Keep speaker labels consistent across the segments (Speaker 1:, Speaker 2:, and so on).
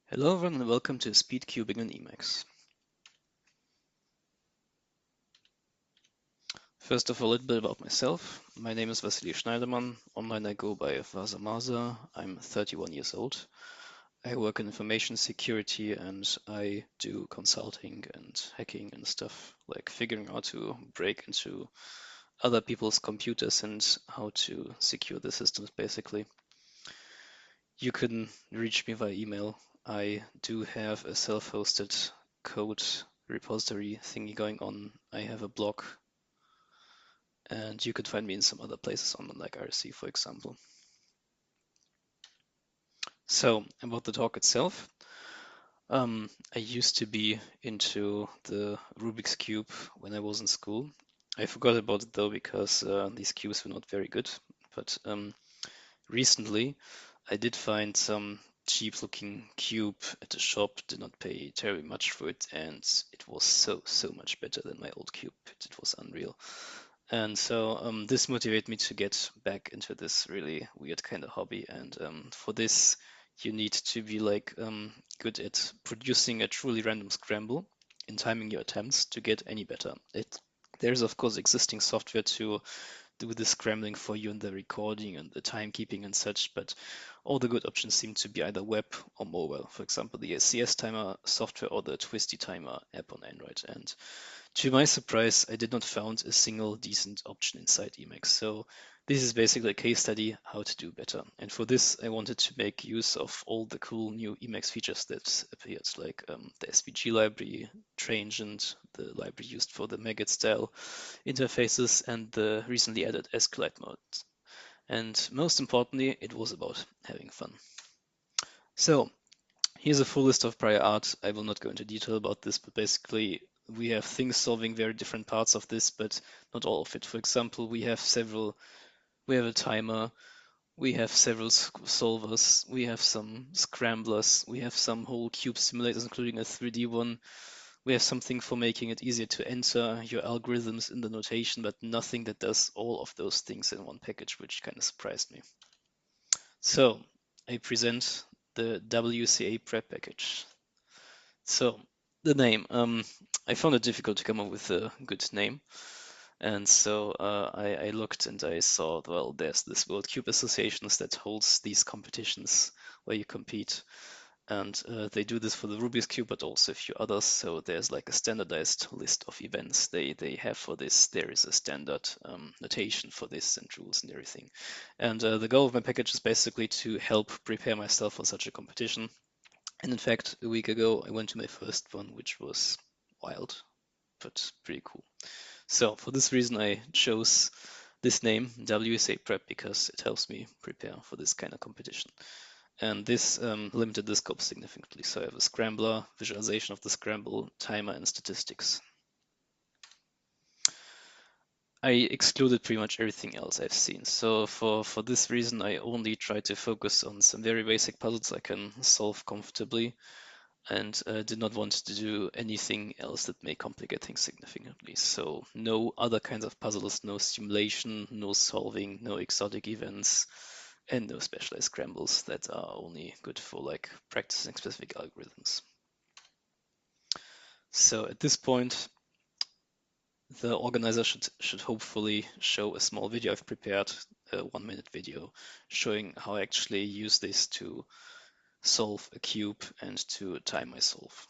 Speaker 1: Hello everyone and welcome to Speed Cubing in Emacs. First of all, a little bit about myself. My name is Vasily Schneiderman. Online I go by Vasamaza. I'm 31 years old. I work in information security and I do consulting and hacking and stuff, like figuring out how to break into other people's computers and how to secure the systems basically. You can reach me via email. I do have a self-hosted code repository thingy going on. I have a blog, and you could find me in some other places online, like IRC, for example. So, about the talk itself, I used to be into the Rubik's Cube when I was in school. I forgot about it though because these cubes were not very good. But recently, I did find some cheap-looking cube at a shop. Did not pay terribly much for it, and it was so much better than my old cube. It was unreal. And so this motivated me to get back into this really weird kind of hobby. And for this, you need to be like good at producing a truly random scramble in timing your attempts to get any better. There's of course existing software to do the scrambling for you and the recording and the timekeeping and such, but all the good options seem to be either web or mobile. For example, the CS Timer software or the Twisty Timer app on Android. And to my surprise, I did not found a single decent option inside Emacs. So this is basically a case study how to do better. And for this, I wanted to make use of all the cool new Emacs features that appeared, like the SVG library, Transient, the library used for the Maggot style interfaces, and the recently added SQLite modes. And most importantly, it was about having fun. So here's a full list of prior art. I will not go into detail about this, but basically we have things solving very different parts of this, but not all of it. For example, we have a timer, we have several solvers, we have some scramblers, we have some whole cube simulators, including a 3D one. We have something for making it easier to enter your algorithms in the notation, but nothing that does all of those things in one package, which kind of surprised me. So I present the WCA prep package. So the name, I found it difficult to come up with a good name. And so I looked and I saw, well, there's this World Cube Associations that holds these competitions where you compete. And they do this for the Rubik's Cube, but also a few others. So there's like a standardized list of events they have for this. There is a standard notation for this and rules and everything. And the goal of my package is basically to help prepare myself for such a competition. And in fact, a week ago, I went to my first one, which was wild, but pretty cool. So for this reason, I chose this name, WSA Prep, because it helps me prepare for this kind of competition. And this limited the scope significantly. So I have a scrambler, visualization of the scramble, timer, and statistics. I excluded pretty much everything else I've seen. So for this reason, I only try to focus on some very basic puzzles I can solve comfortably and did not want to do anything else that may complicate things significantly. So no other kinds of puzzles, no simulation, no solving, no exotic events, and no specialized scrambles that are only good for like practicing specific algorithms. So at this point, the organizer should hopefully show a small video I've prepared, a 1-minute video, showing how I actually use this to solve a cube and to time my solve.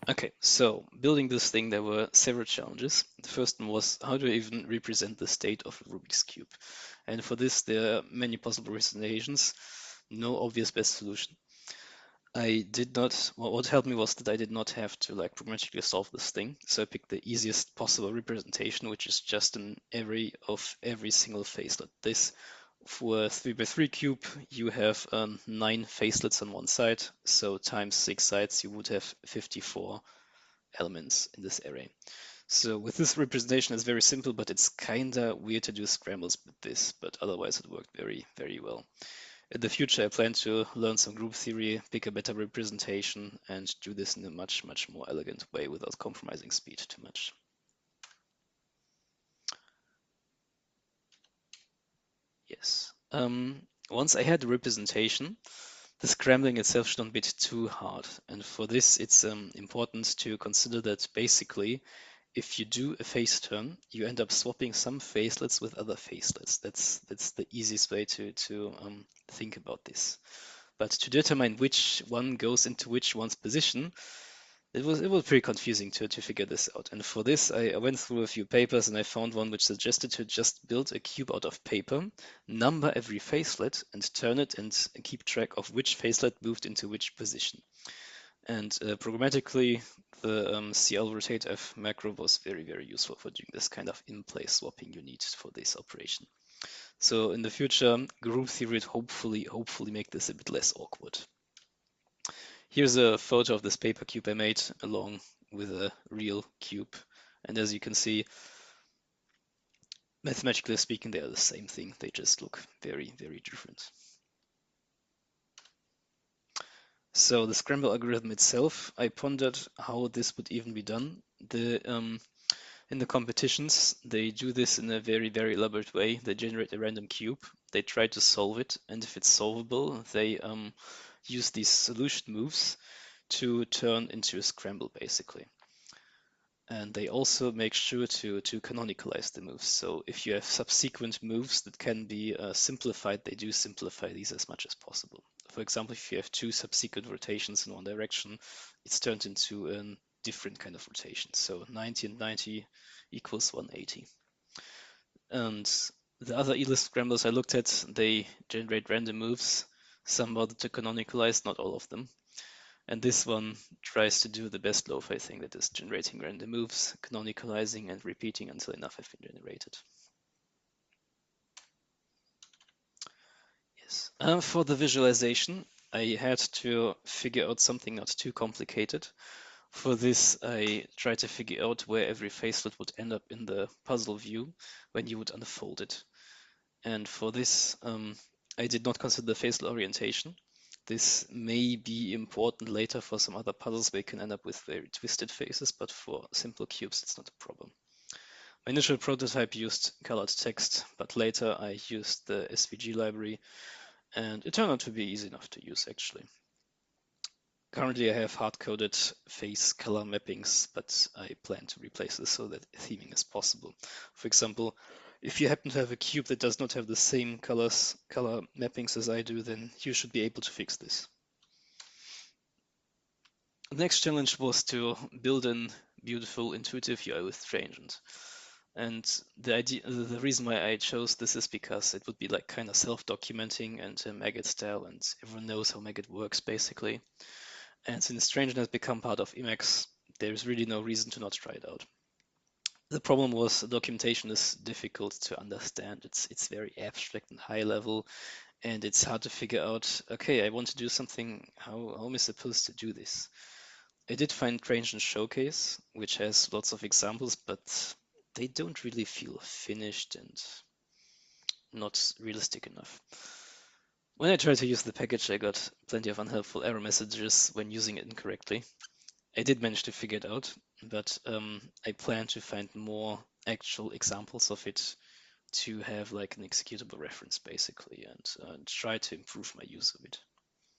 Speaker 1: Okay, so building this thing, there were several challenges. The first one was how do I even represent the state of a Rubik's Cube? And for this, there are many possible representations, no obvious best solution. I did not, well, what helped me was that I did not have to like programmatically solve this thing. So I picked the easiest possible representation, which is just an array of every single facelet. This for a 3x3 cube, you have 9 facelets on one side. So times 6 sides, you would have 54 elements in this array. So with this representation, it's very simple, but it's kinda weird to do scrambles with this, but otherwise it worked very, very well. In the future, I plan to learn some group theory, pick a better representation, and do this in a much, much more elegant way without compromising speed too much. Yes. Once I had the representation, the scrambling itself shouldn't be too hard. And for this, it's important to consider that basically, if you do a face turn, you end up swapping some facelets with other facelets. That's the easiest way to think about this. But to determine which one goes into which one's position, it was pretty confusing to figure this out. And for this, I went through a few papers and I found one which suggested to just build a cube out of paper, number every facelet, and turn it and keep track of which facelet moved into which position. And programmatically, the CL rotate F macro was very, very useful for doing this kind of in-place swapping you need for this operation. So in the future, group theory would hopefully make this a bit less awkward. Here's a photo of this paper cube I made along with a real cube. And as you can see, mathematically speaking, they are the same thing. They just look very, very different. So the scramble algorithm itself, I pondered how this would even be done. In the competitions, they do this in a very, very elaborate way. They generate a random cube, they try to solve it, and if it's solvable, they use these solution moves to turn into a scramble, basically. And they also make sure to canonicalize the moves. So if you have subsequent moves that can be simplified, they do simplify these as much as possible. For example, if you have 2 subsequent rotations in one direction, it's turned into a different kind of rotation. So 90 and 90 equals 180. And the other E-list scramblers I looked at, they generate random moves, some bother to canonicalize, not all of them. And this one tries to do the best lo-fi thing, that is generating random moves, canonicalizing and repeating until enough have been generated. Yes. For the visualization, I had to figure out something not too complicated. For this, I tried to figure out where every facelet would end up in the puzzle view when you would unfold it. And for this, I did not consider the facial orientation. This may be important later for some other puzzles where you can end up with very twisted faces, but for simple cubes, it's not a problem. My initial prototype used colored text, but later I used the SVG library, and it turned out to be easy enough to use, actually. Currently, I have hard-coded face color mappings, but I plan to replace this so that theming is possible. For example, if you happen to have a cube that does not have the same color mappings as I do, then you should be able to fix this. The next challenge was to build a beautiful, intuitive UI with Transient. And the reason why I chose this is because it would be like kind of self-documenting and Maggot style, and everyone knows how Maggot works basically. And since Transient has become part of Emacs, there's really no reason to not try it out. The problem was the documentation is difficult to understand. It's very abstract and high level, and it's hard to figure out, okay, I want to do something, how am I supposed to do this? I did find Transient Showcase, which has lots of examples, but they don't really feel finished and not realistic enough. When I tried to use the package, I got plenty of unhelpful error messages when using it incorrectly. I did manage to figure it out, but I plan to find more actual examples of it to have like an executable reference basically, and try to improve my use of it.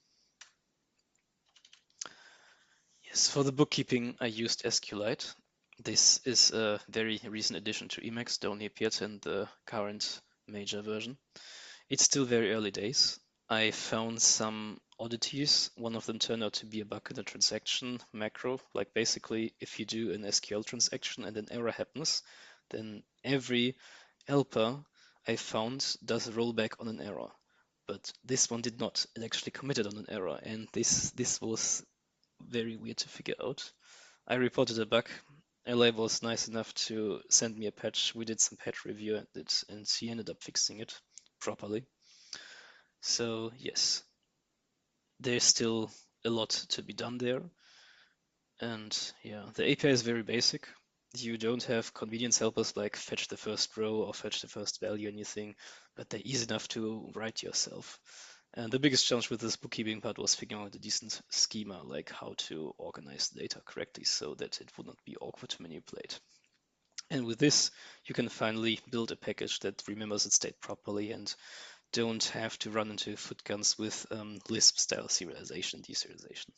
Speaker 1: Yes, for the bookkeeping, I used SQLite. This is a very recent addition to Emacs, that only appeared in the current major version. It's still very early days, I found some oddities. One of them turned out to be a bug in a transaction macro. Like basically, if you do an SQL transaction and an error happens, then every helper I found does a rollback on an error. But this one did not. It actually committed on an error, and this was very weird to figure out. I reported a bug. LA was nice enough to send me a patch. We did some patch review and he ended up fixing it properly. So yes, there's still a lot to be done there. And yeah, the API is very basic. You don't have convenience helpers like fetch the first row or fetch the first value, anything, but they're easy enough to write yourself. And the biggest challenge with this bookkeeping part was figuring out a decent schema, like how to organize the data correctly so that it would not be awkward to manipulate. And with this, you can finally build a package that remembers its state properly and don't have to run into foot guns with Lisp-style serialization, deserialization.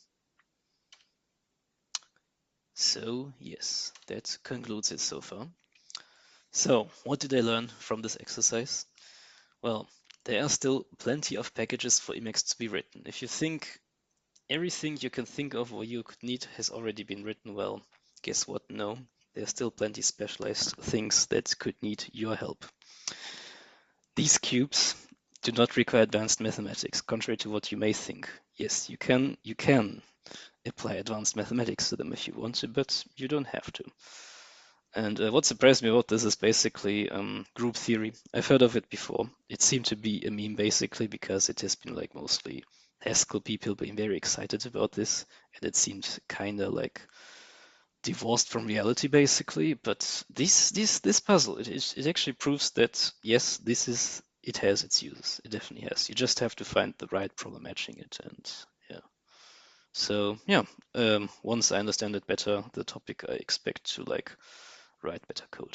Speaker 1: So yes, that concludes it so far. So what did I learn from this exercise? Well, there are still plenty of packages for Emacs to be written. If you think everything you can think of or you could need has already been written, well, guess what? No, there are still plenty specialized things that could need your help. These cubes do not require advanced mathematics, contrary to what you may think. Yes, you can apply advanced mathematics to them if you want to, but you don't have to. And what surprised me about this is basically group theory. I've heard of it before. It seemed to be a meme basically because it has been like mostly Haskell people being very excited about this, and it seemed kind of like divorced from reality basically. But this puzzle, it actually proves that yes, it has its uses. It definitely has. You just have to find the right problem matching it, and yeah. So yeah, once I understand it better, the topic, I expect to like write better code.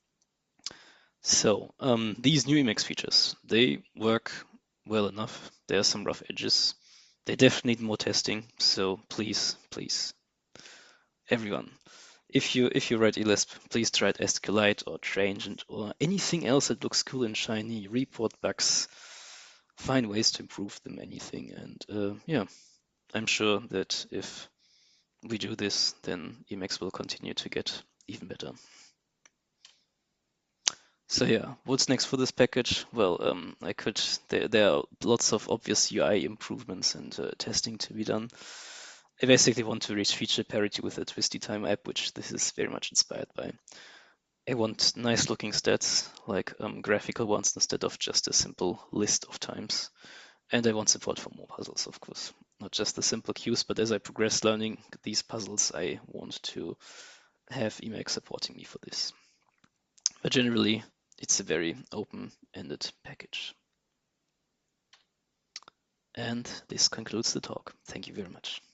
Speaker 1: So these new Emacs features, they work well enough. There are some rough edges. They definitely need more testing. So please, everyone, if you write Elisp, please try it SQLite or Transient or anything else that looks cool and shiny. Report bugs, find ways to improve them, anything. And yeah, I'm sure that if we do this, then Emacs will continue to get even better. So yeah, what's next for this package? Well, there are lots of obvious UI improvements and testing to be done. I basically want to reach feature parity with the Twisty Time app, which this is very much inspired by. I want nice looking stats, like graphical ones instead of just a simple list of times. And I want support for more puzzles, of course. Not just the simple queues, but as I progress learning these puzzles, I want to have Emacs supporting me for this. But generally, it's a very open-ended package. And this concludes the talk. Thank you very much.